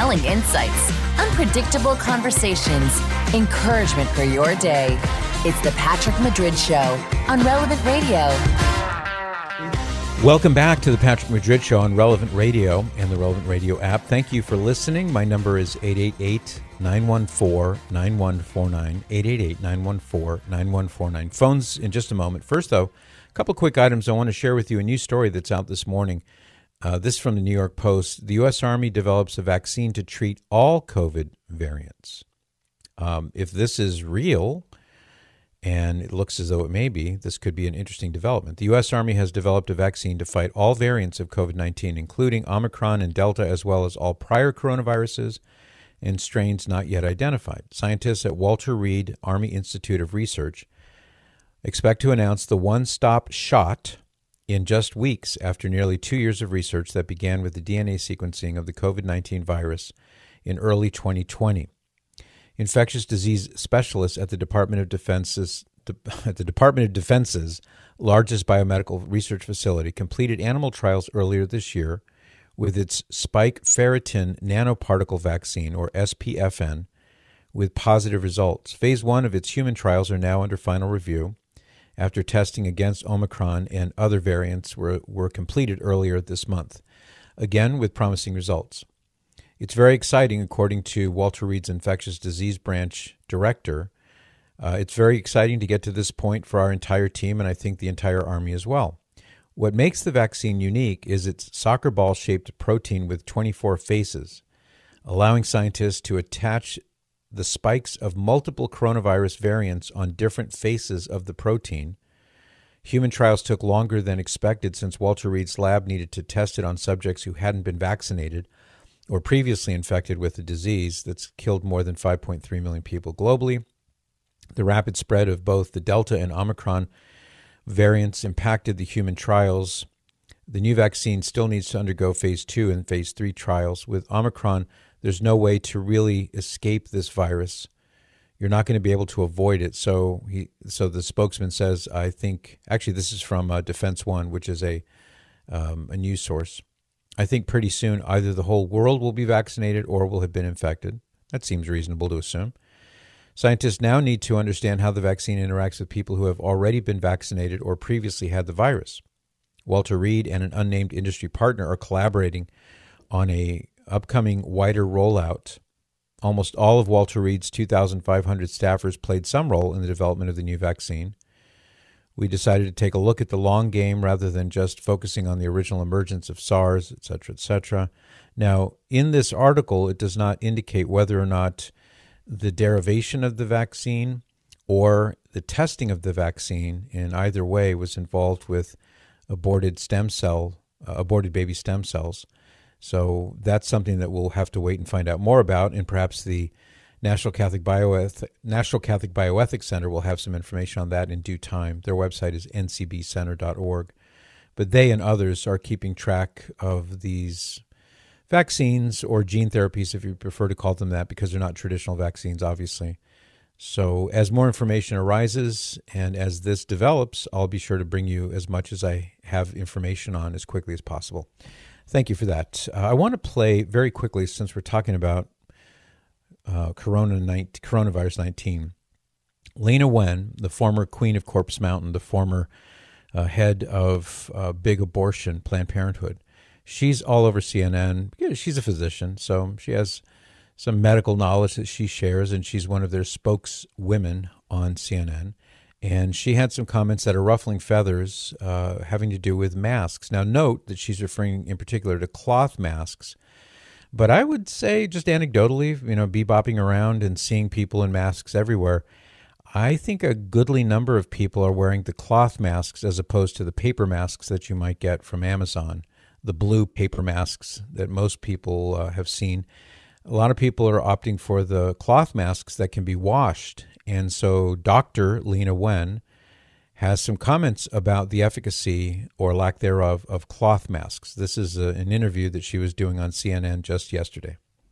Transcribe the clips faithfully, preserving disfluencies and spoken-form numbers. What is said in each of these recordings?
compelling insights, unpredictable conversations, encouragement for your day. It's the Patrick Madrid Show on Relevant Radio. Welcome back to the Patrick Madrid Show on Relevant Radio and the Relevant Radio app. Thank you for listening. My number is eight eight eight, nine one four, nine one four nine, eight eight eight, nine one four, nine one four nine. Phones in just a moment. First, though, a couple quick items. I want to share with you a news story that's out this morning. Uh, this is from the New York Post. The U S Army develops a vaccine to treat all COVID variants. Um, if this is real, and it looks as though it may be, this could be an interesting development. The U S Army has developed a vaccine to fight all variants of COVID nineteen, including Omicron and Delta, as well as all prior coronaviruses and strains not yet identified. Scientists at Walter Reed Army Institute of Research expect to announce the one-stop shot in just weeks after nearly two years of research that began with the D N A sequencing of the COVID nineteen virus in early twenty twenty. Infectious disease specialists at the Department of Defense's at the Department of Defense's largest biomedical research facility completed animal trials earlier this year with its spike ferritin nanoparticle vaccine, or S P F N, with positive results. Phase one of its human trials are now under final review after testing against Omicron and other variants were, were completed earlier this month, again with promising results. It's very exciting, according to Walter Reed's infectious disease branch director. Uh, it's very exciting to get to this point for our entire team, and I think the entire Army as well. What makes the vaccine unique is its soccer ball-shaped protein with twenty-four faces, allowing scientists to attach the spikes of multiple coronavirus variants on different faces of the protein. Human trials took longer than expected since Walter Reed's lab needed to test it on subjects who hadn't been vaccinated or previously infected with the disease that's killed more than five point three million people globally. The rapid spread of both the Delta and Omicron variants impacted the human trials. The new vaccine still needs to undergo phase two and phase three trials. With Omicron, there's no way to really escape this virus. You're not going to be able to avoid it. So he, so the spokesman says, I think, actually this is from uh, Defense One, which is a um, a news source. I think pretty soon either the whole world will be vaccinated or will have been infected. That seems reasonable to assume. Scientists now need to understand how the vaccine interacts with people who have already been vaccinated or previously had the virus. Walter Reed and an unnamed industry partner are collaborating on a upcoming wider rollout. Almost all of Walter Reed's two thousand five hundred staffers played some role in the development of the new vaccine. We decided to take a look at the long game rather than just focusing on the original emergence of SARS, et cetera, et cetera. Now, in this article, it does not indicate whether or not the derivation of the vaccine or the testing of the vaccine in either way was involved with aborted stem cell, uh, aborted baby stem cells. So that's something that we'll have to wait and find out more about, and perhaps the National Catholic Bioeth- National Catholic Bioethics Center will have some information on that in due time. Their website is n c b center dot org. But they and others are keeping track of these vaccines or gene therapies, if you prefer to call them that, because they're not traditional vaccines, obviously. So as more information arises and as this develops, I'll be sure to bring you as much as I have information on as quickly as possible. Thank you for that. Uh, I want to play very quickly, since we're talking about uh, corona nineteen, coronavirus nineteen. Lena Wen, the former queen of Corpse Mountain, the former uh, head of uh, big abortion, Planned Parenthood, she's all over C N N. She's a physician, so she has some medical knowledge that she shares, and she's one of their spokeswomen on C N N. And she had some comments that are ruffling feathers uh, having to do with masks. Now, note that she's referring in particular to cloth masks. But I would say, just anecdotally, you know, bebopping around and seeing people in masks everywhere, I think a goodly number of people are wearing the cloth masks as opposed to the paper masks that you might get from Amazon, the blue paper masks that most people uh, have seen. A lot of people are opting for the cloth masks that can be washed. And so Doctor Lena Wen has some comments about the efficacy or lack thereof of cloth masks. This is a, an interview that she was doing on C N N just yesterday.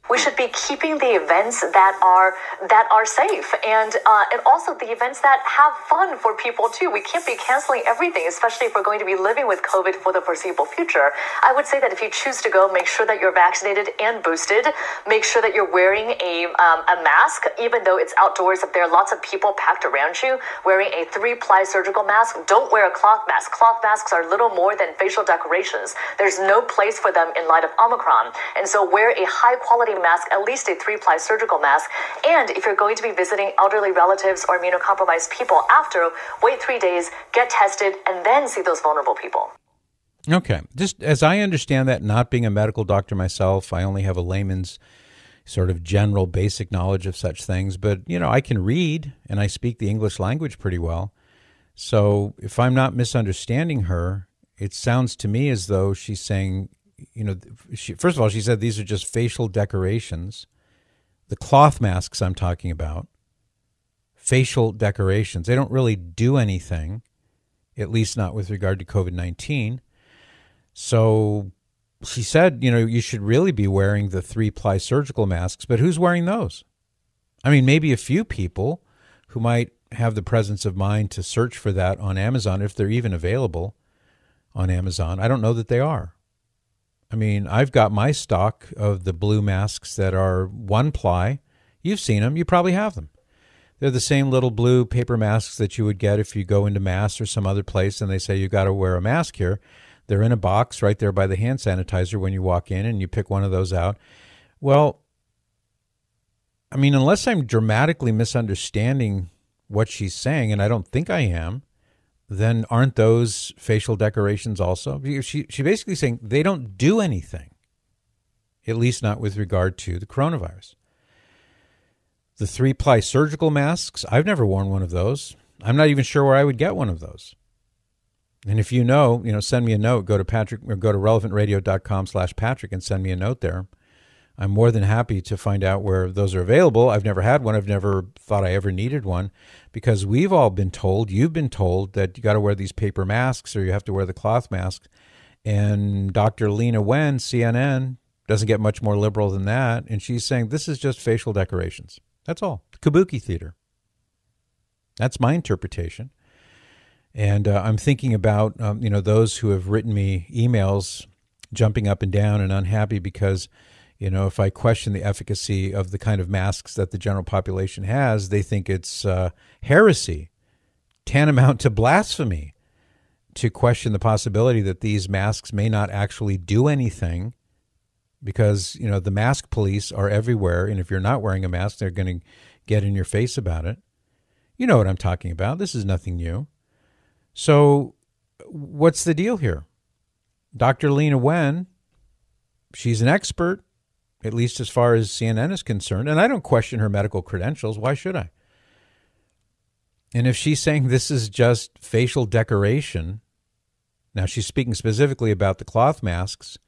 We should be keeping the events that are that are safe, and uh, and also the events that have fun for people too. We can't be canceling everything, especially if we're going to be living with COVID for the foreseeable future. I would say that if you choose to go, make sure that you're vaccinated and boosted. Make sure that you're wearing a um, a mask, even though it's outdoors. If there are lots of people packed around you, wearing a three-ply surgical mask. Don't wear a cloth mask. Cloth masks are little more than facial decorations. There's no place for them in light of Omicron, and so wear a high-quality mask, at least a three-ply surgical mask. And if you're going to be visiting elderly relatives or immunocompromised people after, wait three days, get tested, and then see those vulnerable people. Okay. Just as I understand that, not being a medical doctor myself, I only have a layman's sort of general basic knowledge of such things. But, you know, I can read and I speak the English language pretty well. So if I'm not misunderstanding her, it sounds to me as though she's saying, you know, she, first of all, she said these are just facial decorations. The cloth masks I'm talking about, facial decorations. They don't really do anything, at least not with regard to COVID nineteen. So she said, you know, you should really be wearing the three-ply surgical masks, but who's wearing those? I mean, maybe a few people who might have the presence of mind to search for that on Amazon, if they're even available on Amazon. I don't know that they are. I mean, I've got my stock of the blue masks that are one ply. You've seen them. You probably have them. They're the same little blue paper masks that you would get if you go into Mass or some other place and they say you got to wear a mask here. They're in a box right there by the hand sanitizer when you walk in, and you pick one of those out. Well, I mean, unless I'm dramatically misunderstanding what she's saying, and I don't think I am, then aren't those facial decorations also? She she basically saying they don't do anything, at least not with regard to the coronavirus. The three-ply surgical masks, I've never worn one of those. I'm not even sure where I would get one of those. And if you know, you know, send me a note. Go to Patrick or go to relevant radio dot com slash Patrick and send me a note there. I'm more than happy to find out where those are available. I've never had one. I've never thought I ever needed one, because we've all been told, you've been told, that you got to wear these paper masks or you have to wear the cloth mask. And Doctor Lena Wen, C N N, doesn't get much more liberal than that. And she's saying this is just facial decorations. That's all. Kabuki theater. That's my interpretation. And uh, I'm thinking about, um, you know, those who have written me emails jumping up and down and unhappy because, you know, if I question the efficacy of the kind of masks that the general population has, they think it's uh, heresy, tantamount to blasphemy, to question the possibility that these masks may not actually do anything, because, you know, the mask police are everywhere. And if you're not wearing a mask, they're going to get in your face about it. You know what I'm talking about. This is nothing new. So what's the deal here? Doctor Lena Wen, she's an expert, at least as far as C N N is concerned. And I don't question her medical credentials. Why should I? And if she's saying this is just facial decoration, now she's speaking specifically about the cloth masks,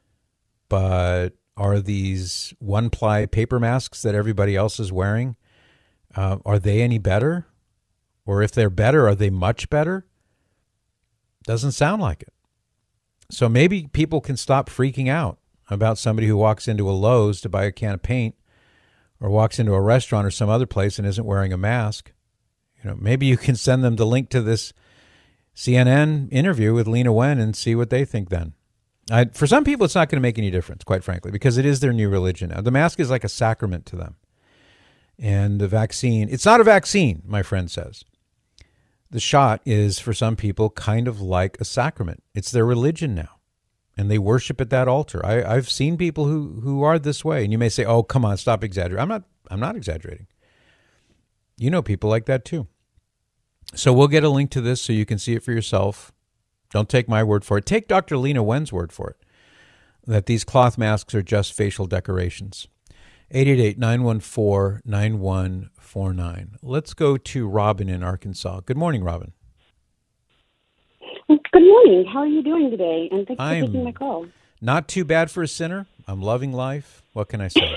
but are these one-ply paper masks that everybody else is wearing, uh, are they any better? Or if they're better, are they much better? Doesn't sound like it. So maybe people can stop freaking out about somebody who walks into a Lowe's to buy a can of paint, or walks into a restaurant or some other place and isn't wearing a mask. You know, maybe you can send them the link to this C N N interview with Lena Wen and see what they think then. I, for some people, it's not going to make any difference, quite frankly, because it is their new religion now. The mask is like a sacrament to them. And the vaccine, it's not a vaccine, my friend says. The shot is, for some people, kind of like a sacrament. It's their religion now, and they worship at that altar. I, I've seen people who, who are this way, and you may say, oh, come on, stop exaggerating. I'm not, I'm not exaggerating. You know people like that too. So we'll get a link to this so you can see it for yourself. Don't take my word for it. Take Doctor Lena Wen's word for it, that these cloth masks are just facial decorations. eight eight eight, nine one four, nine one four nine. Let's go to Robin in Arkansas. Good morning, Robin. Good morning. How are you doing today? And thanks I'm for taking my call. Not too bad for a sinner. I'm loving life. What can I say?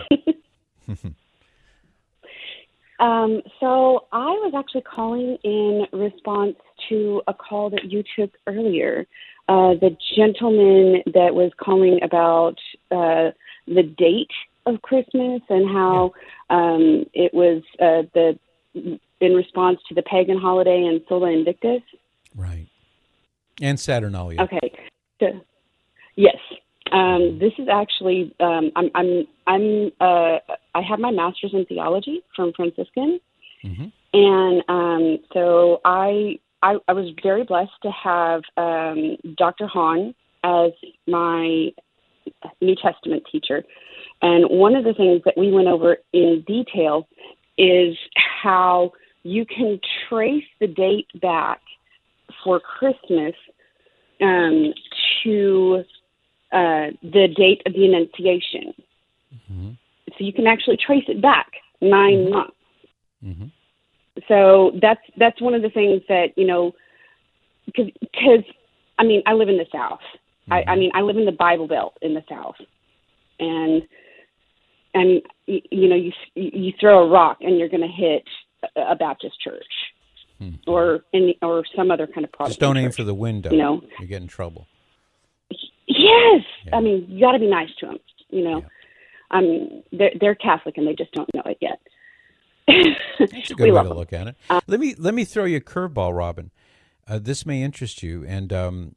um, so I was actually calling in response to a call that you took earlier. Uh, the gentleman that was calling about uh, the date of Christmas and how um, it was uh, the in response to the pagan holiday and Sola Invictus. Right. And Saturnalia. Okay. So, yes. Um, this is actually um, I'm I'm I'm uh, I have my master's in theology from Franciscan, mm-hmm. and um, so I, I I was very blessed to have um, Doctor Hahn as my New Testament teacher, and one of the things that we went over in detail is how you can trace the date back for Christmas um, to uh, the date of the Annunciation. Mm-hmm. So you can actually trace it back nine mm-hmm. months. Mm-hmm. So that's that's one of the things that, you know, because, I mean, I live in the South. Mm-hmm. I, I mean, I live in the Bible Belt in the South. And, and you, you know, you you throw a rock and you're going to hit a Baptist church. Mm-hmm. Or in, or some other kind of Protestant Just don't aim church, for the window. You know, you get in trouble. Yes, yeah. I mean, you got to be nice to them. You know, yeah. I mean, they're they're Catholic and they just don't know it yet. That's a good way to look at it. Um, let me let me throw you a curveball, Robin. Uh, this may interest you, and um,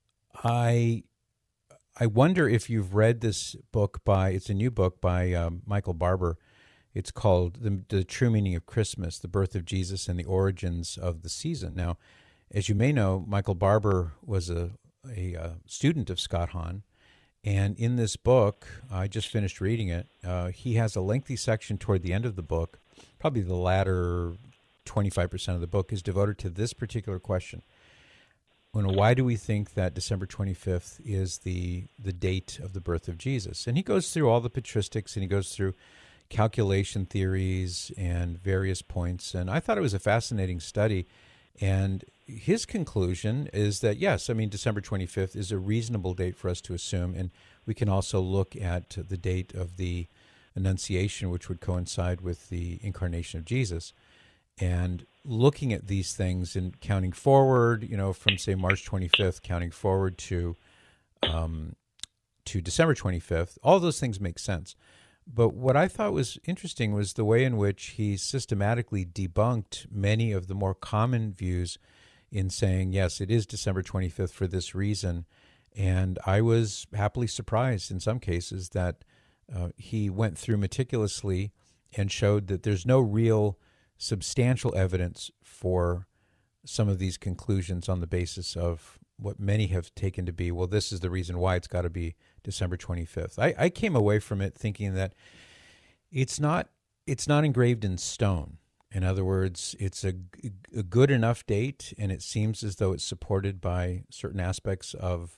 I I wonder if you've read this book by. It's a new book by um, Michael Barber. It's called the, the True Meaning of Christmas, The Birth of Jesus and the Origins of the Season. Now, as you may know, Michael Barber was a, a, a student of Scott Hahn. And in this book, I just finished reading it, uh, he has a lengthy section toward the end of the book. Probably the latter twenty-five percent of the book is devoted to this particular question. You know, why do we think that December twenty-fifth is the, the date of the birth of Jesus? And he goes through all the patristics, and he goes through calculation theories and various points. And I thought it was a fascinating study. And his conclusion is that, yes, I mean, December twenty-fifth is a reasonable date for us to assume. And we can also look at the date of the Annunciation, which would coincide with the incarnation of Jesus. And looking at these things and counting forward, you know, from, say, March twenty-fifth, counting forward to um, to December twenty-fifth, all those things make sense. But what I thought was interesting was the way in which he systematically debunked many of the more common views in saying, yes, it is December twenty-fifth for this reason. And I was happily surprised in some cases that uh, he went through meticulously and showed that there's no real substantial evidence for some of these conclusions on the basis of what many have taken to be, well, this is the reason why it's got to be December twenty-fifth. I, I came away from it thinking that it's not it's not engraved in stone. In other words, it's a, a good enough date, and it seems as though it's supported by certain aspects of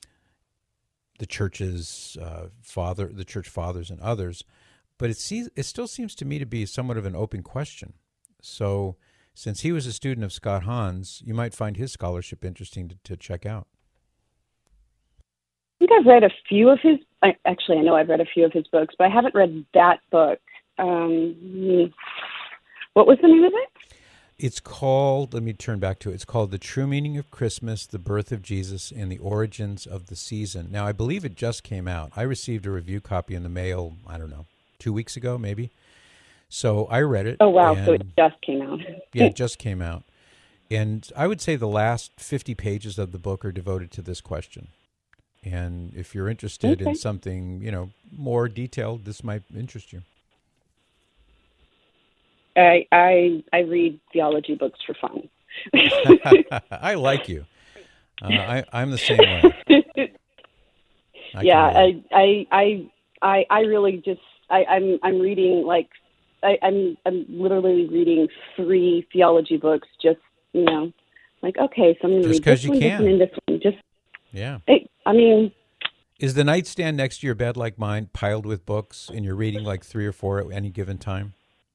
the church's uh, father, the church fathers, and others. But it seems it still seems to me to be somewhat of an open question. So, since he was a student of Scott Hahn's, you might find his scholarship interesting to, to check out. I think I've read a few of his, I, actually I know I've read a few of his books, but I haven't read that book. Um, what was the name of it? It's called, let me turn back to it, it's called The True Meaning of Christmas, The Birth of Jesus, and the Origins of the Season. Now, I believe it just came out. I received a review copy in the mail, I don't know, two weeks ago maybe. So I read it. Oh, wow, and, so it just came out. Yeah, it just came out. And I would say the last fifty pages of the book are devoted to this question. And if you're interested okay. in something, you know, more detailed, this might interest you. I I, I read theology books for fun. I like you. Uh, I, I'm the same way. I yeah, I, I I I I really just I, I'm I'm reading like I, I'm I'm literally reading three theology books. Just you know, like okay, so I'm going to read this you one, can. this one, and this one. Just yeah. It, I mean, is the nightstand next to your bed like mine, piled with books, and you're reading like three or four at any given time?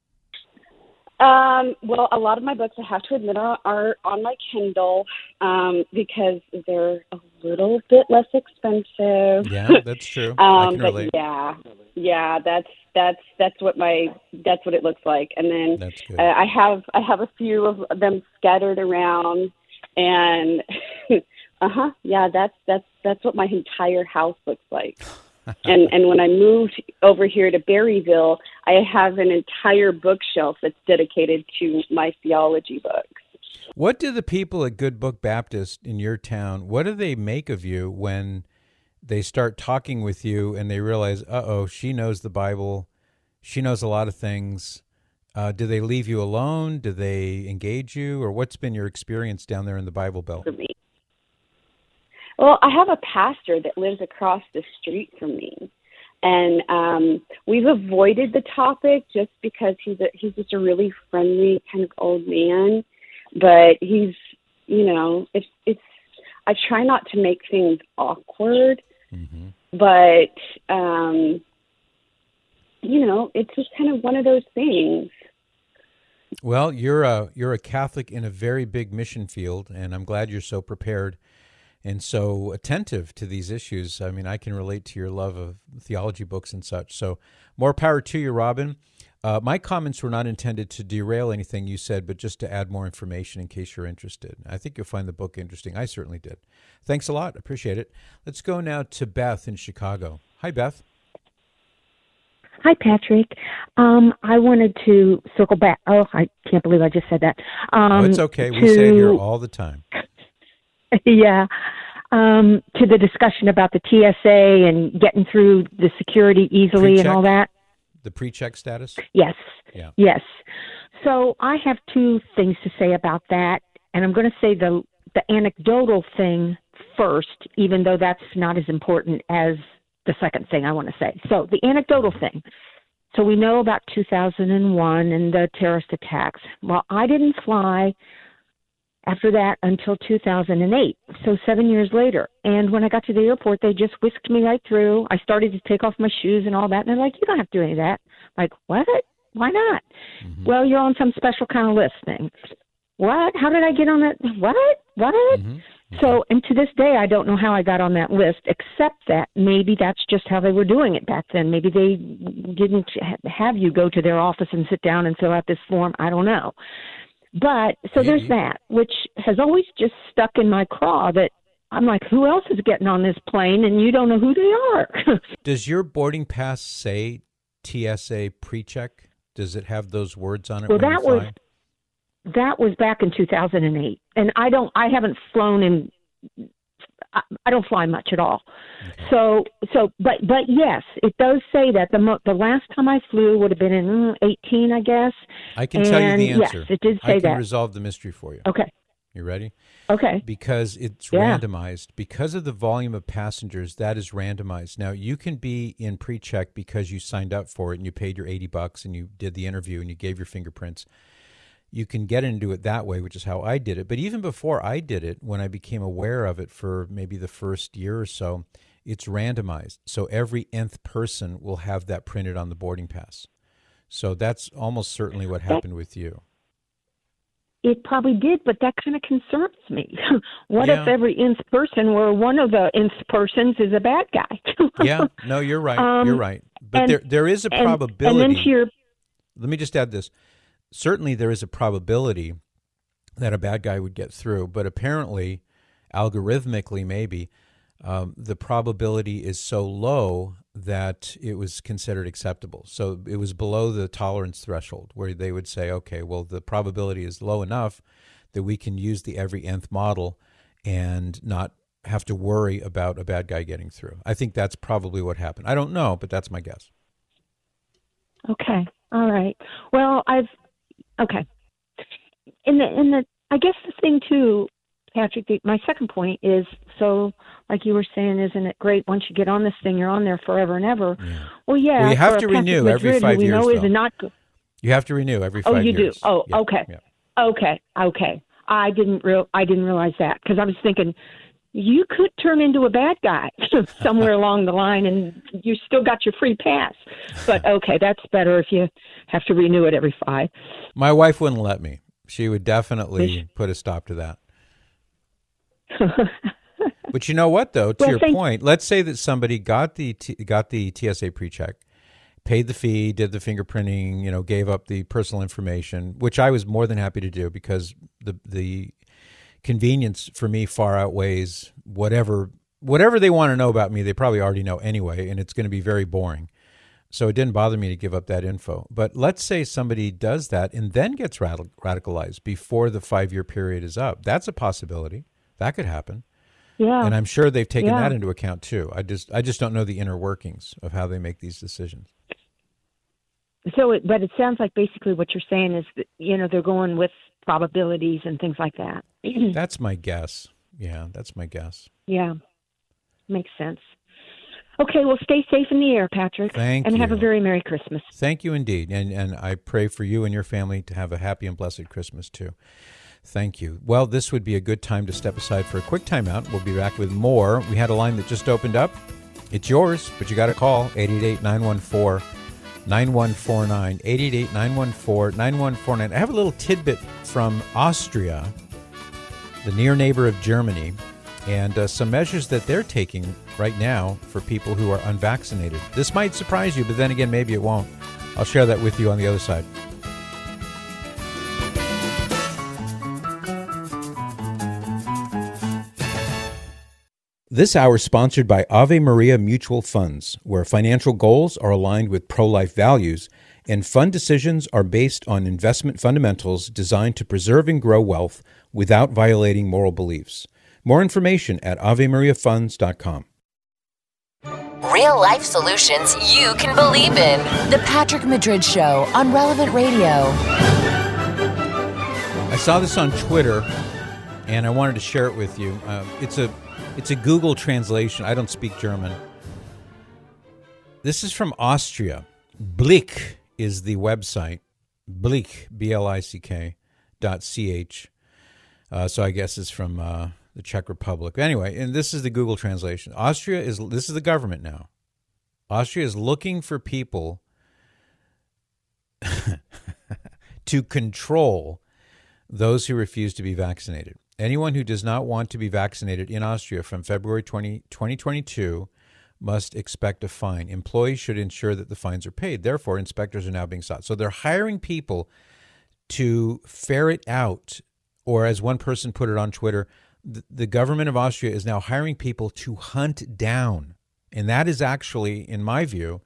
Um, well, a lot of my books, I have to admit, are, are on my Kindle um, because they're a little bit less expensive. Yeah, that's true. um, I can but relate. yeah, yeah, that's that's that's what my that's what it looks like. And then That's good. uh, I have I have a few of them scattered around, and uh huh, yeah, that's that's that's what my entire house looks like. and and when I moved over here to Berryville, I have an entire bookshelf that's dedicated to my theology books. What do the people at Good Book Baptist in your town, what do they make of you when they start talking with you and they realize, uh-oh, she knows the Bible, she knows a lot of things? Uh, do they leave you alone? Do they engage you? Or what's been your experience down there in the Bible Belt? For me. Well, I have a pastor that lives across the street from me. And um, we've avoided the topic just because he's a, he's just a really friendly kind of old man. But he's, you know, it's, it's, I try not to make things awkward, mm-hmm. but, um, you know, it's just kind of one of those things. Well, you're a, you're a Catholic in a very big mission field, and I'm glad you're so prepared and so attentive to these issues. I mean, I can relate to your love of theology books and such. So more power to you, Robin. Uh, my comments were not intended to derail anything you said, but just to add more information in case you're interested. I think you'll find the book interesting. I certainly did. Thanks a lot. Appreciate it. Let's go now to Beth in Chicago. Hi, Beth. Hi, Patrick. Um, I wanted to circle back. Oh, I can't believe I just said that. Um, oh, it's okay. We to, say it here all the time. Yeah. Um, to the discussion about the T S A and getting through the security easily Pre-check? And all that. The pre-check status? Yes. Yeah. Yes. So I have two things to say about that, and I'm going to say the the anecdotal thing first, even though that's not as important as the second thing I want to say. So the anecdotal thing. So we know about two thousand one and the terrorist attacks. Well, I didn't fly after that until two thousand eight, so seven years later. And when I got to the airport, they just whisked me right through. I started to take off my shoes and all that, and they're like, you don't have to do any of that. I'm like, what? Why not? Mm-hmm. Well, you're on some special kind of list thing. What? How did I get on that? What? What? Mm-hmm. Okay. So, and to this day, I don't know how I got on that list, except that maybe that's just how they were doing it back then. Maybe they didn't have you go to their office and sit down and fill out this form. I don't know. But so maybe. There's that, which has always just stuck in my craw that I'm like, who else is getting on this plane and you don't know who they are? Does your boarding pass say T S A pre-check? Does it have those words on it? Well, when that you fly? was that was back in two thousand eight, and I don't, I haven't flown in. I, I don't fly much at all. Okay. So, so, but, but yes, it does say that the mo- the last time I flew would have been in mm, eighteen, I guess. I can and tell you the answer. Yes, it did say I can that. resolve the mystery for you. Okay. You ready? Okay. Because it's yeah. randomized. Because of the volume of passengers, that is randomized. Now, you can be in pre-check because you signed up for it and you paid your eighty bucks and you did the interview and you gave your fingerprints. You can get into it that way, which is how I did it. But even before I did it, when I became aware of it for maybe the first year or so, it's randomized. So every nth person will have that printed on the boarding pass. So that's almost certainly what happened with you. It probably did, but that kind of concerns me. What yeah. if every nth person where one of the nth persons is a bad guy? Yeah, no, you're right. Um, you're right. But and, there there is a and, probability. And then to your, let me just add this. Certainly there is a probability that a bad guy would get through, but apparently, algorithmically maybe, um, the probability is so low that it was considered acceptable. So it was below the tolerance threshold where they would say, okay, well, the probability is low enough that we can use the every nth model and not have to worry about a bad guy getting through. I think that's probably what happened. I don't know, but that's my guess. Okay. All right. Well, I've, okay. In the, in the, I guess the thing too, Patrick, the, my second point is, so like you were saying, isn't it great once you get on this thing, you're on there forever and ever? Yeah. Well, yeah. Well, you have for to Patrick renew Madrid, every five we years, know is though. not, You have to renew every five years. Oh, you years. do? Oh, yeah. okay. Yeah. Okay. Okay. I didn't real, I didn't realize that because I was thinking, you could turn into a bad guy somewhere along the line and you still got your free pass. But okay, that's better if you have to renew it every five. My wife wouldn't let me. She would definitely put a stop to that. But you know what, though, to well, your thank- point, let's say that somebody got the T- got the T S A pre-check, paid the fee, did the fingerprinting, you know, gave up the personal information, which I was more than happy to do because the the convenience for me far outweighs whatever whatever they want to know about me, they probably already know anyway, and it's going to be very boring. So it didn't bother me to give up that info. But let's say somebody does that and then gets radical, radicalized before the five-year period is up. That's a possibility. That could happen. Yeah. And I'm sure they've taken yeah. that into account too. I just I just don't know the inner workings of how they make these decisions. So, it, but it sounds like basically what you're saying is that, you know, they're going with probabilities and things like that. That's my guess. Yeah, that's my guess. Yeah, makes sense. Okay, well, stay safe in the air, Patrick. Thank and you. have a very Merry Christmas. Thank you indeed. And and I pray for you and your family to have a happy and blessed Christmas too. Thank you. Well, this would be a good time to step aside for a quick timeout. We'll be back with more. We had a line that just opened up. It's yours, but you got to call eight eight eight, nine one four, nine one four nine, eight eight eight, nine one four, nine one four nine. I have a little tidbit from Austria, the near neighbor of Germany, and uh, some measures that they're taking right now for people who are unvaccinated. This might surprise you, but then again, maybe it won't. I'll share that with you on the other side. This hour is sponsored by Ave Maria Mutual Funds, where financial goals are aligned with pro-life values, and fund decisions are based on investment fundamentals designed to preserve and grow wealth without violating moral beliefs. More information at ave maria funds dot com. Real life solutions you can believe in. The Patrick Madrid Show on Relevant Radio. I saw this on Twitter, and I wanted to share it with you. Uh, it's a it's a Google translation. I don't speak German. This is from Austria. Blick is the website. Blick, B L I C K, dot C H. Uh, so I guess it's from uh, the Czech Republic. Anyway, and this is the Google translation. Austria is, this is the government now. Austria is looking for people to control those who refuse to be vaccinated. Anyone who does not want to be vaccinated in Austria from February twentieth, twenty twenty-two must expect a fine. Employees should ensure that the fines are paid. Therefore, inspectors are now being sought. So they're hiring people to ferret out, or as one person put it on Twitter, the, the government of Austria is now hiring people to hunt down. And that is actually, in my view,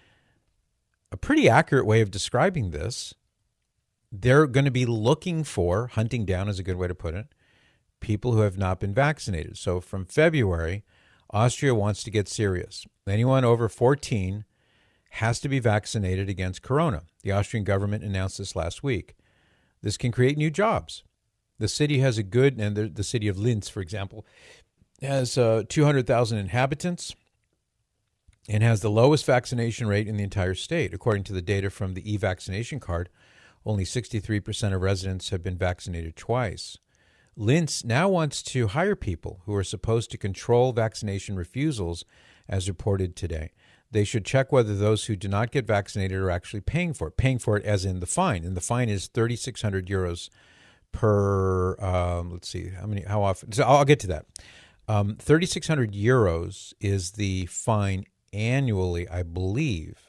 a pretty accurate way of describing this. They're going to be looking for, hunting down is a good way to put it, people who have not been vaccinated. So from February, Austria wants to get serious. Anyone over fourteen has to be vaccinated against corona. The Austrian government announced this last week. This can create new jobs. The city has a good, and the, the city of Linz, for example, has uh, two hundred thousand inhabitants and has the lowest vaccination rate in the entire state. According to the data from the e-vaccination card, only sixty-three percent of residents have been vaccinated twice. Linz now wants to hire people who are supposed to control vaccination refusals, as reported today. They should check whether those who do not get vaccinated are actually paying for it, paying for it as in the fine. And the fine is thirty-six hundred euros per, um, let's see, how many, how often? So I'll get to that. Um, thirty-six hundred euros is the fine annually, I believe.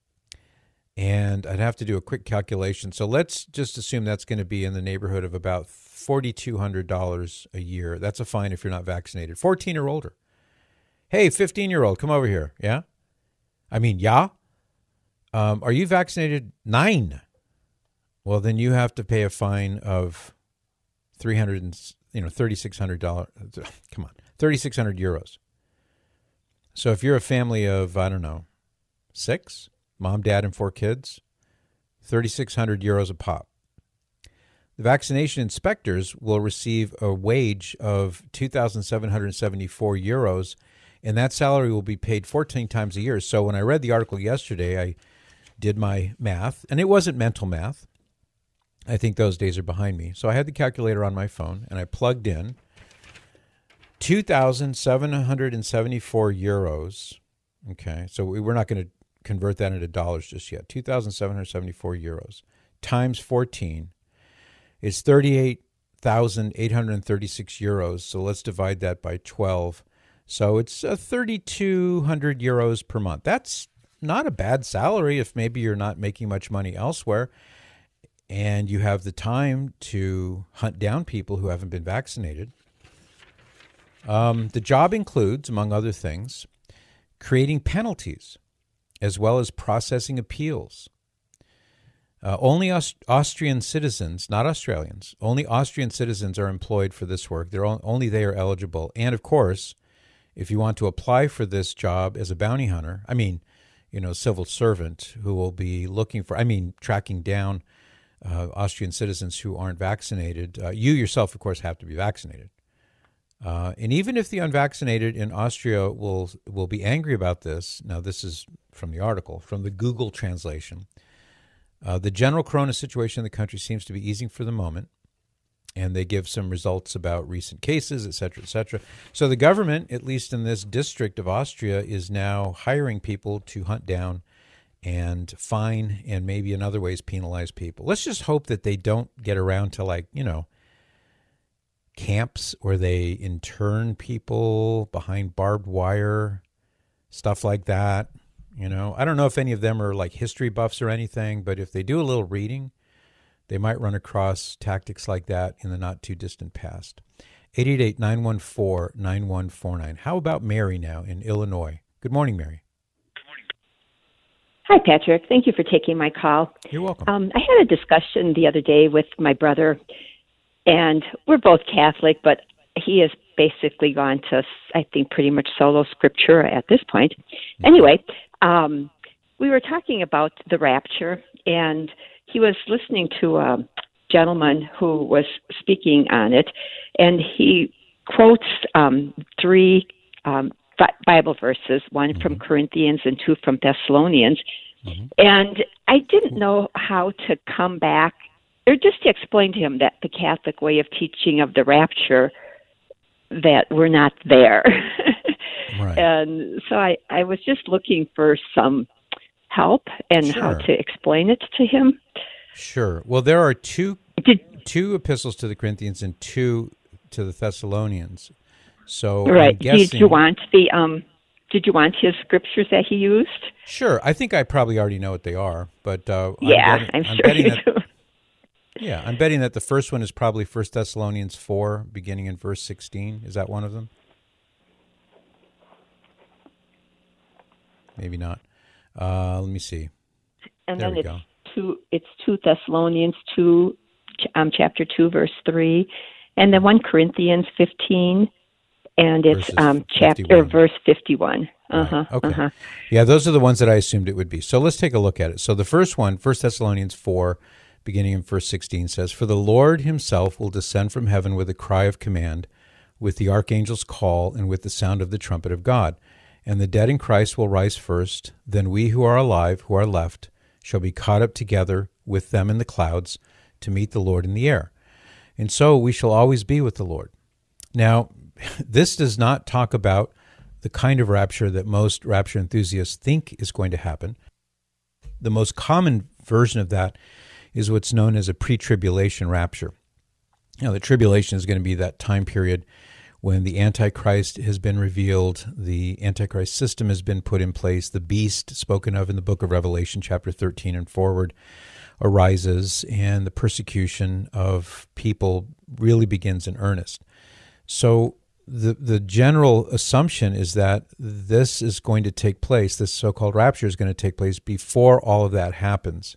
And I'd have to do a quick calculation. So let's just assume that's going to be in the neighborhood of about four thousand two hundred dollars a year. That's a fine if you're not vaccinated. fourteen or older. Hey, fifteen-year-old, come over here. Yeah? I mean, yeah? Um, are you vaccinated? Nine. Well, then you have to pay a fine of three hundred and, you know, thirty-six hundred dollars. Come on, thirty-six hundred euros. So if you're a family of, I don't know, six, mom, dad, and four kids, thirty-six hundred euros a pop. The vaccination inspectors will receive a wage of two thousand seven hundred seventy-four euros, and that salary will be paid fourteen times a year. So when I read the article yesterday, I did my math, and it wasn't mental math. I think those days are behind me. So I had the calculator on my phone, and I plugged in two thousand seven hundred seventy-four euros. Okay, so we're not going to convert that into dollars just yet. two thousand seven hundred seventy-four euros times fourteen is thirty-eight thousand eight hundred thirty-six euros. So let's divide that by twelve. So it's uh, three thousand two hundred euros per month. That's not a bad salary if maybe you're not making much money elsewhere and you have the time to hunt down people who haven't been vaccinated. Um, the job includes, among other things, creating penalties as well as processing appeals. Uh, only Aust- Austrian citizens, not Australians, only Austrian citizens are employed for this work. They're o- only they are eligible. And of course, if you want to apply for this job as a bounty hunter, I mean, you know, civil servant who will be looking for, I mean, tracking down uh, Austrian citizens who aren't vaccinated, uh, you yourself, of course, have to be vaccinated. Uh, and even if the unvaccinated in Austria will will be angry about this, now this is from the article, from the Google translation, uh, the general corona situation in the country seems to be easing for the moment, and they give some results about recent cases, et cetera, et cetera. So the government, at least in this district of Austria, is now hiring people to hunt down and fine and maybe in other ways penalize people. Let's just hope that they don't get around to, like, you know, camps where they intern people behind barbed wire, stuff like that. You know, I don't know if any of them are like history buffs or anything, but if they do a little reading, they might run across tactics like that in the not too distant past. eight eight eight, nine one four, nine one four nine. How about Mary now in Illinois? Good morning, Mary. Good morning. Hi, Patrick. Thank you for taking my call. You're welcome. Um, I had a discussion the other day with my brother, and we're both Catholic, but he has basically gone to, I think, pretty much solo scriptura at this point. Anyway, um, we were talking about the rapture, and he was listening to a gentleman who was speaking on it, and he quotes um, three um, Bible verses, one mm-hmm. from Corinthians and two from Thessalonians. Mm-hmm. And I didn't know how to come back, or just to explain to him that the Catholic way of teaching of the rapture, that we're not there. Right. And so I, I was just looking for some help and sure. how to explain it to him. Sure. Well, there are two Did, two epistles to the Corinthians and two to the Thessalonians. So right. I'm guessing, did you want the um? Did you want his scriptures that he used? Sure. I think I probably already know what they are, but uh, yeah, I'm, betting, I'm I'm sure betting you that, do. Yeah, I'm betting that the first one is probably First Thessalonians four, beginning in verse sixteen. Is that one of them? Maybe not. Uh, let me see. And there then we it's go. two. It's two Thessalonians two, um, chapter two, verse three, and then one Corinthians fifteen, and it's Verses um chapter fifty-one. verse fifty-one. Uh huh. Right. Okay. Uh-huh. Yeah, those are the ones that I assumed it would be. So let's take a look at it. So the first one, First Thessalonians four, beginning in verse sixteen, says, "For the Lord himself will descend from heaven with a cry of command, with the archangel's call, and with the sound of the trumpet of God. And the dead in Christ will rise first. Then we who are alive, who are left, shall be caught up together with them in the clouds to meet the Lord in the air. And so we shall always be with the Lord." Now, this does not talk about the kind of rapture that most rapture enthusiasts think is going to happen. The most common version of that is what's known as a pre-tribulation rapture. Now, the tribulation is going to be that time period when the Antichrist has been revealed, the Antichrist system has been put in place, the beast spoken of in the book of Revelation, chapter thirteen and forward, arises, and the persecution of people really begins in earnest. So the the general assumption is that this is going to take place, this so-called rapture is going to take place before all of that happens.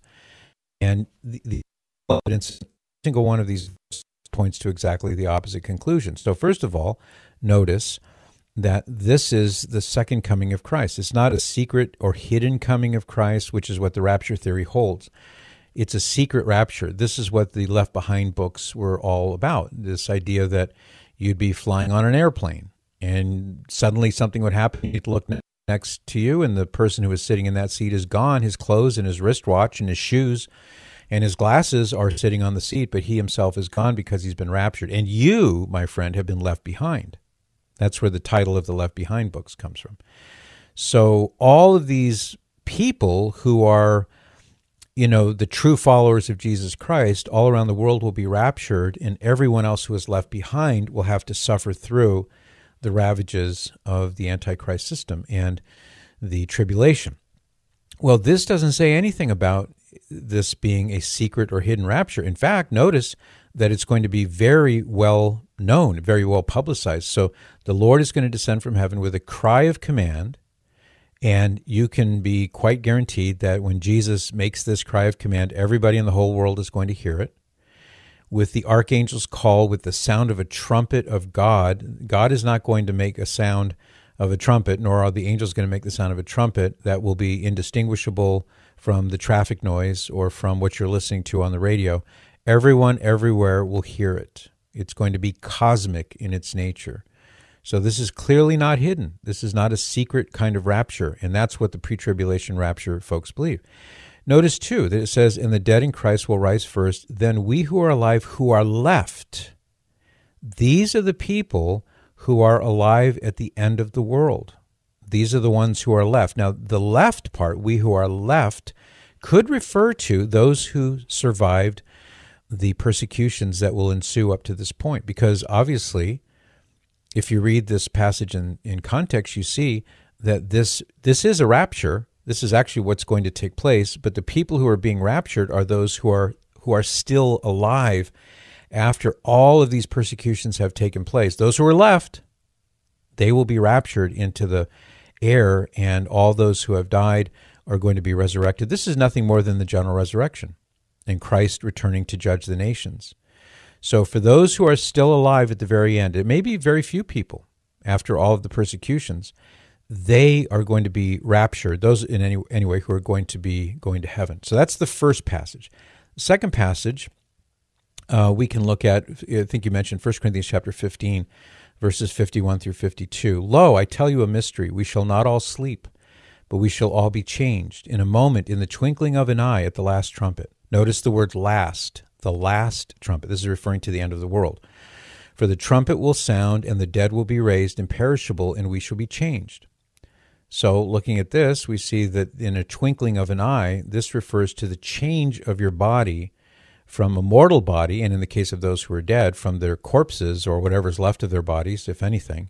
And the, the evidence, single one of these points to exactly the opposite conclusion. So first of all, notice that this is the second coming of Christ. It's not a secret or hidden coming of Christ, which is what the rapture theory holds. It's a secret rapture. This is what the Left Behind books were all about, this idea that you'd be flying on an airplane and suddenly something would happen. You'd look next to you and the person who is sitting in that seat is gone. His clothes and his wristwatch and his shoes and his glasses are sitting on the seat, but he himself is gone because he's been raptured. And you, my friend, have been left behind. That's where the title of the Left Behind books comes from. So all of these people who are, you know, the true followers of Jesus Christ all around the world will be raptured, and everyone else who is left behind will have to suffer through the ravages of the Antichrist system and the tribulation. Well, this doesn't say anything about this being a secret or hidden rapture. In fact, notice that it's going to be very well known, very well publicized. So the Lord is going to descend from heaven with a cry of command, and you can be quite guaranteed that when Jesus makes this cry of command, everybody in the whole world is going to hear it. With the archangel's call, with the sound of a trumpet of God, God is not going to make a sound of a trumpet, nor are the angels going to make the sound of a trumpet that will be indistinguishable from the traffic noise or from what you're listening to on the radio. Everyone everywhere will hear it. It's going to be cosmic in its nature. So this is clearly not hidden. This is not a secret kind of rapture, and that's what the pre-tribulation rapture folks believe. Notice, too, that it says, and the dead in Christ will rise first, then we who are alive who are left. These are the people who are alive at the end of the world. These are the ones who are left. Now, the left part, we who are left, could refer to those who survived the persecutions that will ensue up to this point. Because obviously, if you read this passage in, in context, you see that this this is a rapture. This is actually what's going to take place, but the people who are being raptured are those who are who are still alive after all of these persecutions have taken place. Those who are left, they will be raptured into the air, and all those who have died are going to be resurrected. This is nothing more than the general resurrection and Christ returning to judge the nations. So for those who are still alive at the very end, it may be very few people after all of the persecutions, they are going to be raptured, those in any anyway who are going to be going to heaven. So that's the first passage. The second passage uh, we can look at, I think you mentioned First Corinthians chapter fifteen, verses fifty-one through fifty-two. Lo, I tell you a mystery. We shall not all sleep, but we shall all be changed in a moment, in the twinkling of an eye, at the last trumpet. Notice the word last, the last trumpet. This is referring to the end of the world. For the trumpet will sound, and the dead will be raised imperishable, and we shall be changed. So looking at this, we see that in a twinkling of an eye, this refers to the change of your body from a mortal body, and in the case of those who are dead, from their corpses or whatever's left of their bodies, if anything,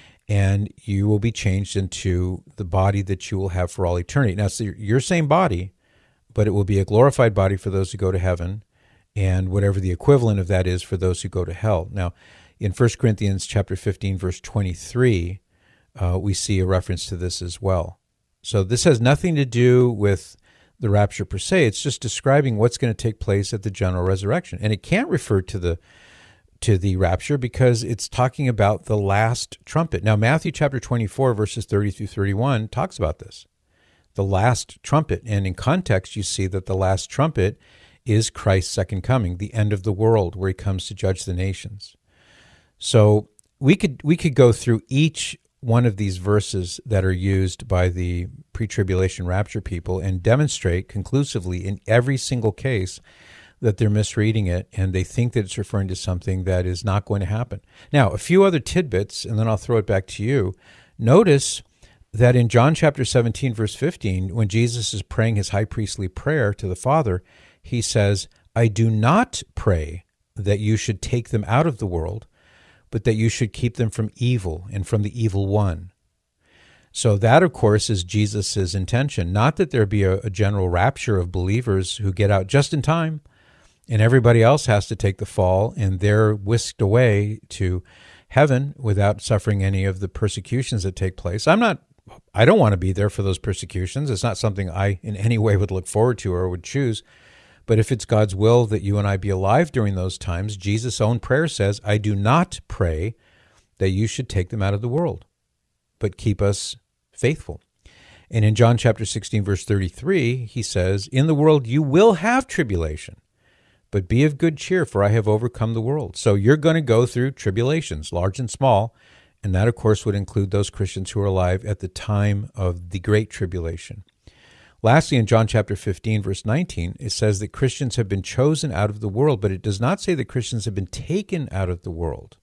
and you will be changed into the body that you will have for all eternity. Now, it's your same body, but it will be a glorified body for those who go to heaven, and whatever the equivalent of that is for those who go to hell. Now, in First Corinthians chapter fifteen, verse twenty-three, uh, we see a reference to this as well. So this has nothing to do with the rapture per se. It's just describing what's going to take place at the general resurrection. And it can't refer to the to the rapture because it's talking about the last trumpet. Now, Matthew chapter twenty-four, verses thirty through thirty-one talks about this, the last trumpet. And in context, you see that the last trumpet is Christ's second coming, the end of the world, where he comes to judge the nations. So we could we could go through each one of these verses that are used by the pre-tribulation rapture people and demonstrate conclusively in every single case that they're misreading it and they think that it's referring to something that is not going to happen. Now, a few other tidbits, and then I'll throw it back to you. Notice that in John chapter seventeen, verse fifteen, when Jesus is praying his high priestly prayer to the Father, he says, I do not pray that you should take them out of the world, but that you should keep them from evil and from the evil one. So that, of course, is Jesus' intention. Not that there be a, a general rapture of believers who get out just in time, and everybody else has to take the fall, and they're whisked away to heaven without suffering any of the persecutions that take place. I'm not, I don't want to be there for those persecutions. It's not something I in any way would look forward to or would choose. But if it's God's will that you and I be alive during those times, Jesus' own prayer says, I do not pray that you should take them out of the world, but keep us faithful. And in John chapter sixteen, verse thirty-three, he says, in the world you will have tribulation, but be of good cheer, for I have overcome the world. So you're going to go through tribulations, large and small, and that, of course, would include those Christians who are alive at the time of the Great Tribulation. Lastly, in John chapter fifteen, verse nineteen, it says that Christians have been chosen out of the world, but it does not say that Christians have been taken out of the world.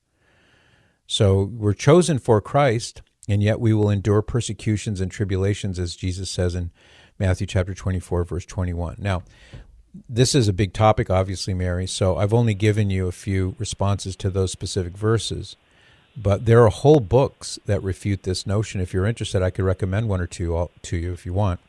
So we're chosen for Christ, and yet we will endure persecutions and tribulations, as Jesus says in Matthew chapter twenty-four, verse twenty-one. Now, this is a big topic, obviously, Mary, so I've only given you a few responses to those specific verses, but there are whole books that refute this notion. If you're interested, I could recommend one or two to you if you want.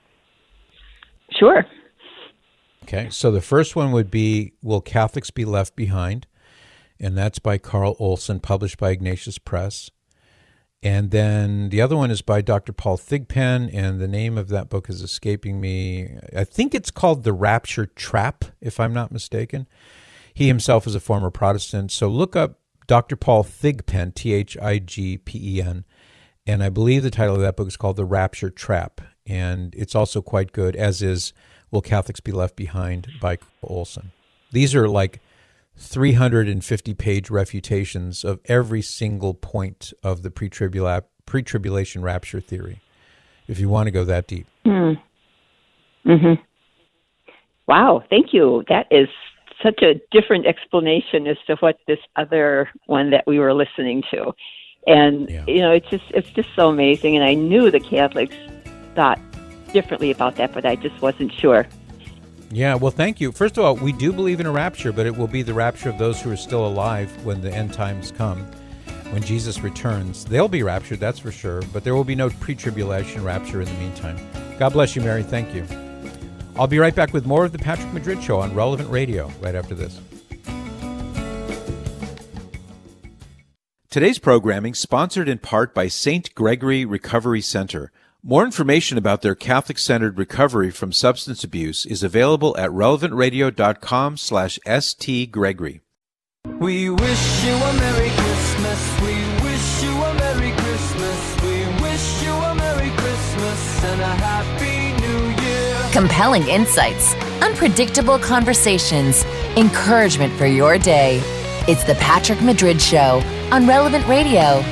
Sure. Okay, so the first one would be, will Catholics be left behind? and that's by Carl Olson, published by Ignatius Press. And then the other one is by Doctor Paul Thigpen, and the name of that book is escaping me. I think it's called The Rapture Trap, if I'm not mistaken. He himself is a former Protestant, so look up Doctor Paul Thigpen, T H I G P E N, and I believe the title of that book is called The Rapture Trap, and it's also quite good, as is Will Catholics Be Left Behind by Carl Olson. These are like three hundred fifty page refutations of every single point of the pre-tribula- pre-tribulation rapture theory, if you want to go that deep. Mm. Mm-hmm. Wow, thank you. That is such a different explanation as to what this other one that we were listening to. And, yeah. you know, it's just it's just so amazing. And I knew the Catholics thought differently about that, but I just wasn't sure. Yeah, well, thank you. First of all, we do believe in a rapture, but it will be the rapture of those who are still alive when the end times come, when Jesus returns. They'll be raptured, that's for sure, but there will be no pre-tribulation rapture in the meantime. God bless you, Mary. Thank you. I'll be right back with more of the Patrick Madrid Show on Relevant Radio right after this. Today's programming sponsored in part by Saint Gregory Recovery Center. More information about their Catholic-centered recovery from substance abuse is available at relevantradio.com slash stgregory. We wish you a Merry Christmas. We wish you a Merry Christmas. We wish you a Merry Christmas and a Happy New Year. Compelling insights, unpredictable conversations, encouragement for your day. It's the Patrick Madrid Show on Relevant Radio.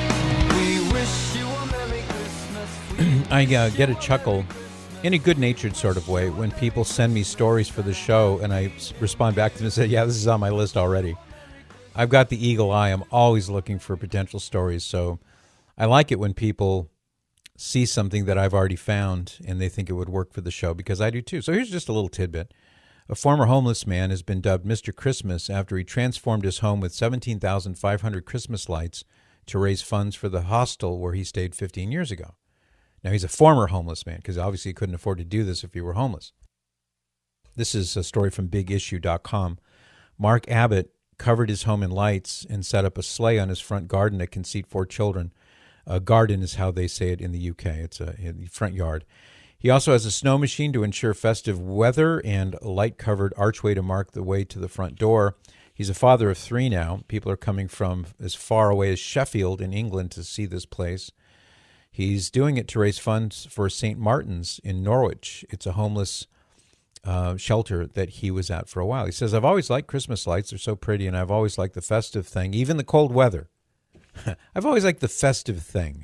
I uh, get a chuckle in a good-natured sort of way when people send me stories for the show, and I respond back to them and say, yeah, this is on my list already. I've got the eagle eye. I'm always looking for potential stories, so I like it when people see something that I've already found and they think it would work for the show, because I do too. So here's just a little tidbit. A former homeless man has been dubbed Mister Christmas after he transformed his home with seventeen thousand five hundred Christmas lights to raise funds for the hostel where he stayed fifteen years ago. Now, he's a former homeless man because obviously he couldn't afford to do this if he were homeless. This is a story from big issue dot com. Mark Abbott covered his home in lights and set up a sleigh on his front garden that can seat four children. A garden is how they say it in the U K. It's a, a front yard. He also has a snow machine to ensure festive weather and a light-covered archway to mark the way to the front door. He's a father of three now. People are coming from as far away as Sheffield in England to see this place. He's doing it to raise funds for Saint Martin's in Norwich. It's a homeless uh, shelter that he was at for a while. He says, I've always liked Christmas lights. They're so pretty, and I've always liked the festive thing, even the cold weather. I've always liked the festive thing.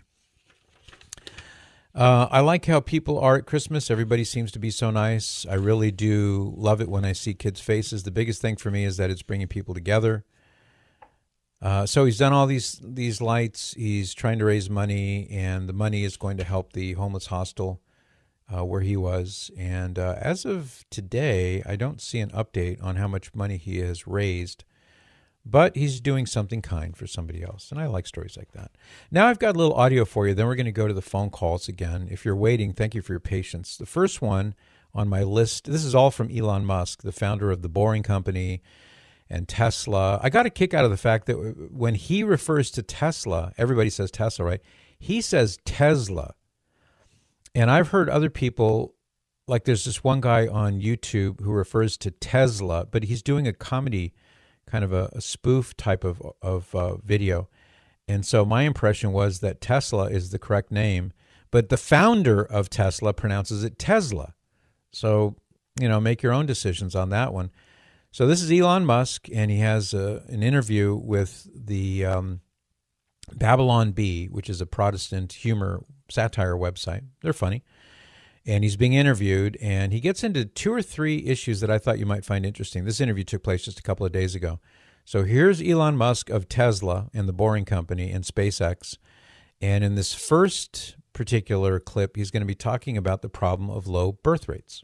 Uh, I like how people are at Christmas. Everybody seems to be so nice. I really do love it when I see kids' faces. The biggest thing for me is that it's bringing people together. Uh, so he's done all these these lights. He's trying to raise money, and the money is going to help the homeless hostel uh, where he was. And uh, as of today, I don't see an update on how much money he has raised, but he's doing something kind for somebody else, and I like stories like that. Now I've got a little audio for you, then we're going to go to the phone calls again. If you're waiting, thank you for your patience. The first one on my list, this is all from Elon Musk, the founder of The Boring Company and Tesla. I got a kick out of the fact that when he refers to Tesla, everybody says Tesla, right? He says Tesla. And I've heard other people, like there's this one guy on YouTube who refers to Tesla, but he's doing a comedy, kind of a, a spoof type of, of uh, video. And so my impression was that Tesla is the correct name, but the founder of Tesla pronounces it Tesla. So, you know, make your own decisions on that one. So this is Elon Musk, and he has a, an interview with the um, Babylon Bee, which is a Protestant humor satire website. They're funny. And he's being interviewed, and he gets into two or three issues that I thought you might find interesting. This interview took place just a couple of days ago. So here's Elon Musk of Tesla and The Boring Company and SpaceX. And in this first particular clip, he's going to be talking about the problem of low birth rates.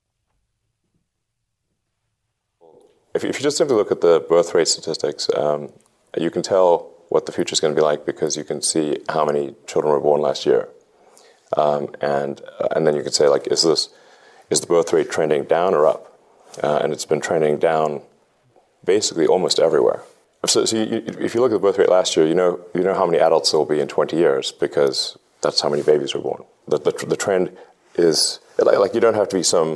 If you just simply look at the birth rate statistics, um, you can tell what the future is going to be like because you can see how many children were born last year. Um, and uh, and then you could say, like, is this is the birth rate trending down or up? Uh, and it's been trending down basically almost everywhere. So, so you, if you look at the birth rate last year, you know you know how many adults there will be in twenty years because that's how many babies were born. The, the, the trend is, like, like you don't have to be some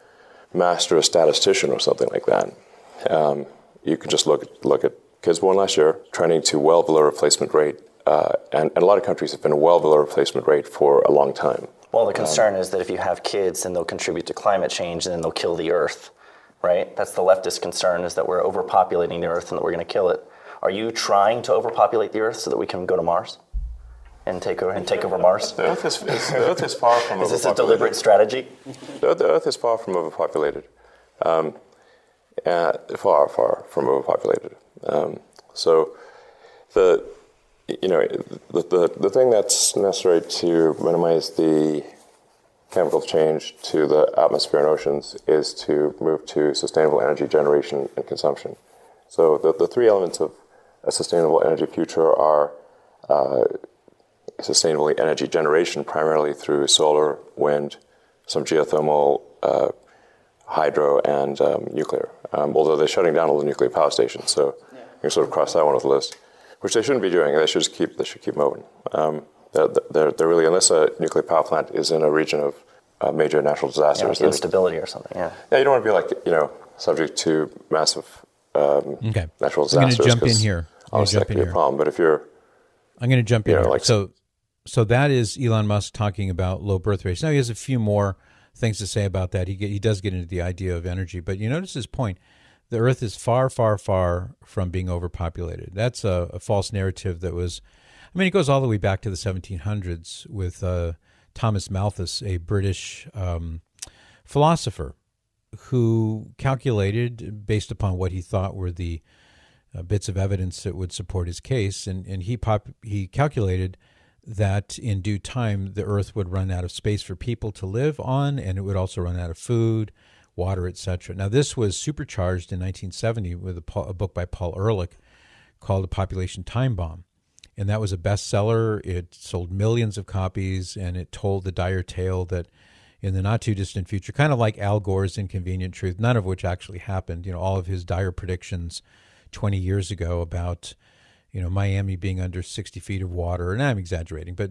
master statistician or something like that. Um, you can just look at, look at kids born last year trending to well below replacement rate. Uh, and, and a lot of countries have been well below replacement rate for a long time. Well, the concern um, is that if you have kids, then they'll contribute to climate change and then they'll kill the earth, right? That's the leftist concern, is that we're overpopulating the earth and that we're going to kill it. Are you trying to overpopulate the earth so that we can go to Mars and take over, and take over Mars? The earth is, is, the earth is far from Is this a deliberate strategy? The, the earth is far from overpopulated. Um, uh, far, far from overpopulated. Um, so the... You know, the, the the thing that's necessary to minimize the chemical change to the atmosphere and oceans is to move to sustainable energy generation and consumption. So the, the three elements of a sustainable energy future are uh, sustainable energy generation, primarily through solar, wind, some geothermal, uh, hydro, and um, nuclear. Um, although they're shutting down all the nuclear power stations, so yeah. You can sort of cross that one off the list. Which they shouldn't be doing. They should just keep. They should keep moving. Um, they're, they're, they're really, unless a nuclear power plant is in a region of uh, major natural disasters, yeah, like instability or something. Yeah. Yeah, you don't want to be like you know subject to massive um, okay. natural disasters. I'm going to jump in here. I'm Honestly, that could be a problem. But if you're, I'm going to jump in know, here. Like, so, so that is Elon Musk talking about low birth rates. Now he has a few more things to say about that. He get, he does get into the idea of energy, but you notice his point. The Earth is far, far, far from being overpopulated. That's a, a false narrative that was, I mean, it goes all the way back to the seventeen hundreds with uh, Thomas Malthus, a British um, philosopher who calculated, based upon what he thought were the uh, bits of evidence that would support his case, and, and he pop, he calculated that in due time the Earth would run out of space for people to live on, and it would also run out of food, water, et cetera. Now, this was supercharged in nineteen seventy with a, a book by Paul Ehrlich called The Population Time Bomb. And that was a bestseller. It sold millions of copies, and it told the dire tale that in the not-too-distant future, kind of like Al Gore's Inconvenient Truth, none of which actually happened. You know, all of his dire predictions twenty years ago about, you know, Miami being under sixty feet of water, and I'm exaggerating, but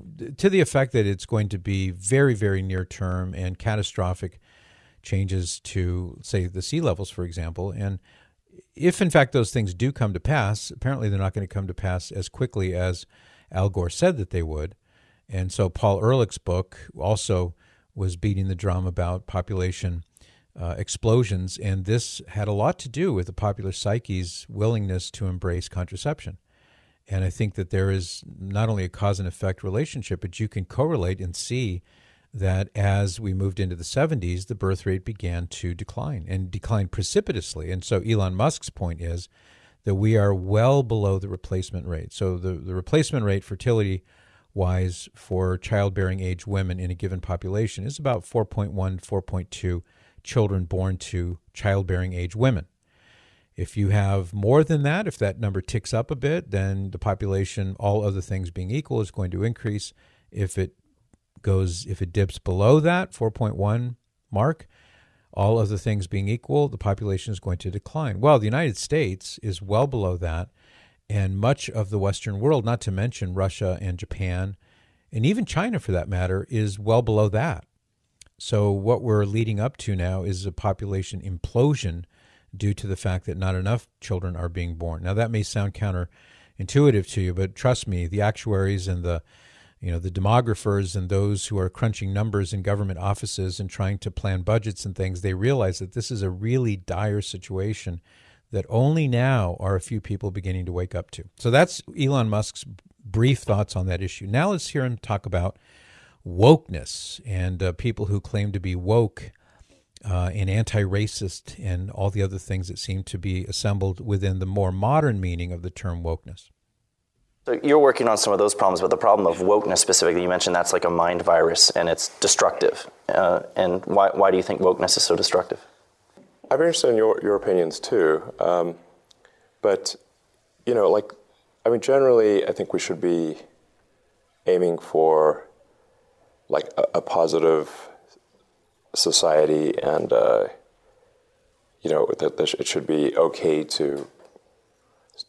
to the effect that it's going to be very, very near-term and catastrophic changes to, say, the sea levels, for example. And if, in fact, those things do come to pass, apparently they're not going to come to pass as quickly as Al Gore said that they would. And so Paul Ehrlich's book also was beating the drum about population uh, explosions, and this had a lot to do with the popular psyche's willingness to embrace contraception. And I think that there is not only a cause and effect relationship, but you can correlate and see that as we moved into the seventies, the birth rate began to decline and decline precipitously. And so Elon Musk's point is that we are well below the replacement rate. So the, the replacement rate fertility-wise for childbearing age women in a given population is about four point one, four point two children born to childbearing age women. If you have more than that, if that number ticks up a bit, then the population, all other things being equal, is going to increase. If it goes, if it dips below that four point one mark, all other things being equal, the population is going to decline. Well, the United States is well below that, and much of the Western world, not to mention Russia and Japan, and even China for that matter, is well below that. So what we're leading up to now is a population implosion due to the fact that not enough children are being born. Now, that may sound counterintuitive to you, but trust me, the actuaries and the You know, the demographers and those who are crunching numbers in government offices and trying to plan budgets and things, they realize that this is a really dire situation that only now are a few people beginning to wake up to. So that's Elon Musk's brief thoughts on that issue. Now let's hear him talk about wokeness and uh, people who claim to be woke uh, and anti-racist and all the other things that seem to be assembled within the more modern meaning of the term wokeness. So you're working on some of those problems, but the problem of wokeness specifically, you mentioned that's like a mind virus and it's destructive. Uh, and why why do you think wokeness is so destructive? I'm very interested in your, your opinions too. Um, but, you know, like, I mean, generally, I think we should be aiming for like a, a positive society, and, uh, you know, that, that it should be okay to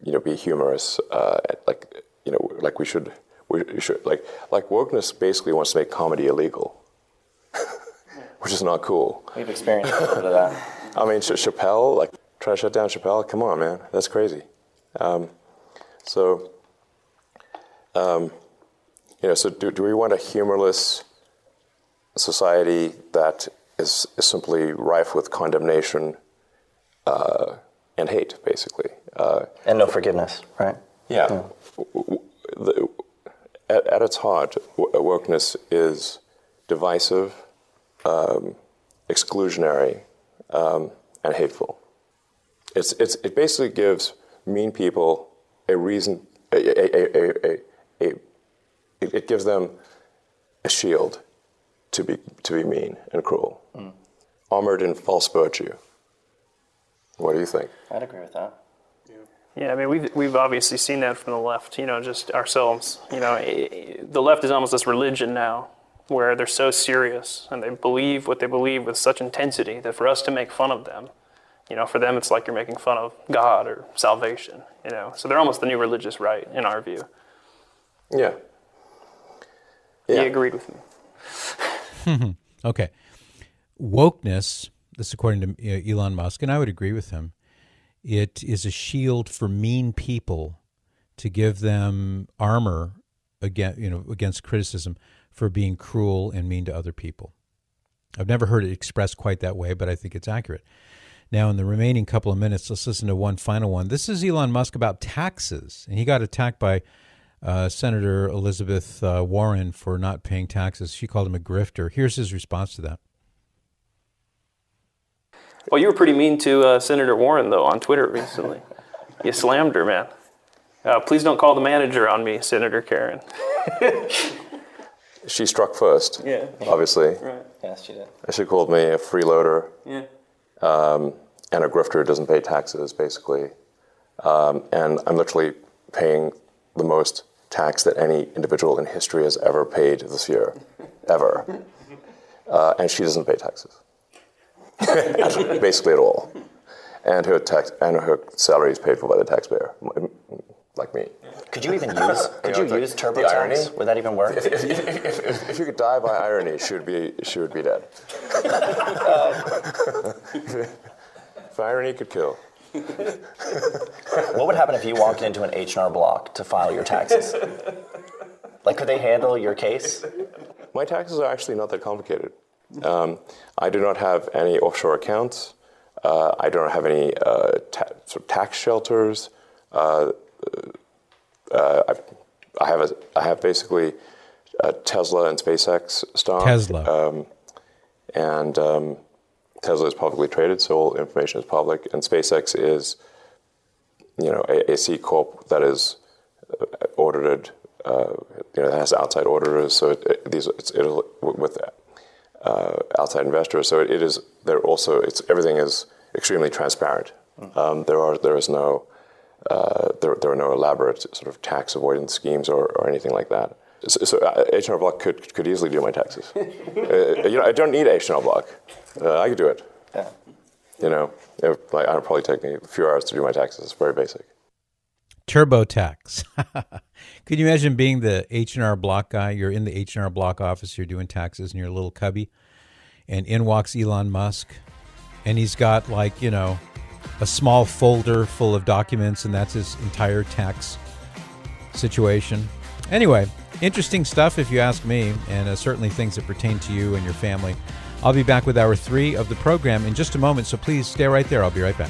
you know, be humorous, uh, like, you know, like we should, we should, like, like wokeness basically wants to make comedy illegal, which is not cool. We've experienced a little bit of that. I mean, Ch- Chappelle, like, try to shut down Chappelle, come on, man, that's crazy. Um, so, um, you know, so do, do we want a humorless society that is, is simply rife with condemnation uh, and hate, basically? Uh, and no forgiveness, right? Yeah. yeah. The, at, at its heart, wokeness is divisive, um, exclusionary, um, and hateful. It's, it's, it basically gives mean people a reason, a, a, a, a, a, it, it gives them a shield to be to be mean and cruel, mm. armored in false virtue. What do you think? I'd agree with that. Yeah, I mean, we've, we've obviously seen that from the left, you know, just ourselves. You know, the left is almost this religion now where they're so serious and they believe what they believe with such intensity that for us to make fun of them, you know, for them it's like you're making fun of God or salvation, you know. So they're almost the new religious right, in our view. Yeah. Yeah. He agreed with me. Okay. Wokeness, this according to Elon Musk, and I would agree with him, it is a shield for mean people to give them armor against, you know, against criticism for being cruel and mean to other people. I've never heard it expressed quite that way, but I think it's accurate. Now, in the remaining couple of minutes, let's listen to one final one. This is Elon Musk about taxes, and he got attacked by uh, Senator Elizabeth uh, Warren for not paying taxes. She called him a grifter. Here's his response to that. Well, you were pretty mean to uh, Senator Warren, though, on Twitter recently. You slammed her, man. Uh, please don't call the manager on me, Senator Karen. She struck first, yeah. obviously. Right. Yes, she did. She called me a freeloader. Yeah. Um, and a grifter who doesn't pay taxes, basically. Um, and I'm literally paying the most tax that any individual in history has ever paid this year, ever. Uh, and she doesn't pay taxes. Basically at all, and her tax and her salary is paid for by the taxpayer, like me. Could you even use? Could you, know, you use like TurboTax? Irony? Would that even work? If, if, if, if, if, if you could die by irony, she would be she would be dead. If irony could kill. What would happen if you walked into an H and R Block to file your taxes? Like, could they handle your case? My taxes are actually not that complicated. Um, I do not have any offshore accounts. Uh, I don't have any uh, ta- sort of tax shelters. Uh, uh, I, I have a, I have basically a Tesla and SpaceX stock. Tesla. Um, and um, Tesla is publicly traded, so all information is public. And SpaceX is, you know, a, a C corp that is audited. Uh, you know, that has outside auditors. So it, it, these it's it'll, with that. Uh, outside investors, so it, it is. There also, it's everything is extremely transparent. Mm-hmm. Um, there are there is no uh, there there are no elaborate sort of tax avoidance schemes or, or anything like that. So, so uh, H and R Block could could easily do my taxes. uh, you know, I don't need H and R Block. Uh, I could do it. Yeah. You know, it, like, it'll probably take me a few hours to do my taxes. It's very basic. TurboTax. Could you imagine being the H and R Block guy? You're in the H and R Block office, you're doing taxes in your little cubby, and in walks Elon Musk, and he's got, like, you know, a small folder full of documents, and that's his entire tax situation. Anyway, interesting stuff if you ask me, and uh, certainly things that pertain to you and your family. I'll be back with hour three of the program in just a moment, so please stay right there. I'll be right back.